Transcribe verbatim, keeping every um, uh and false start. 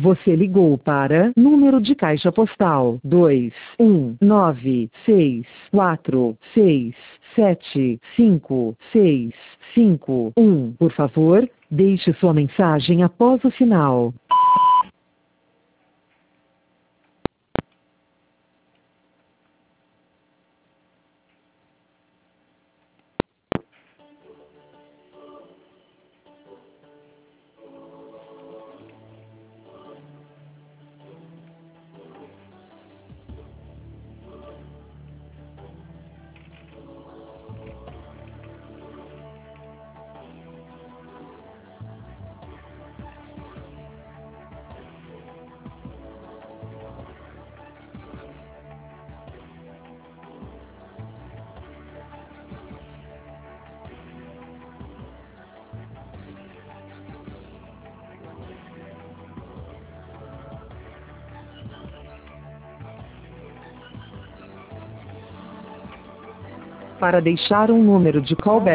Você ligou para número de caixa postal dois um nove seis quatro seis sete cinco seis cinco um. Por favor, deixe sua mensagem após o sinal. Para deixar um número de callback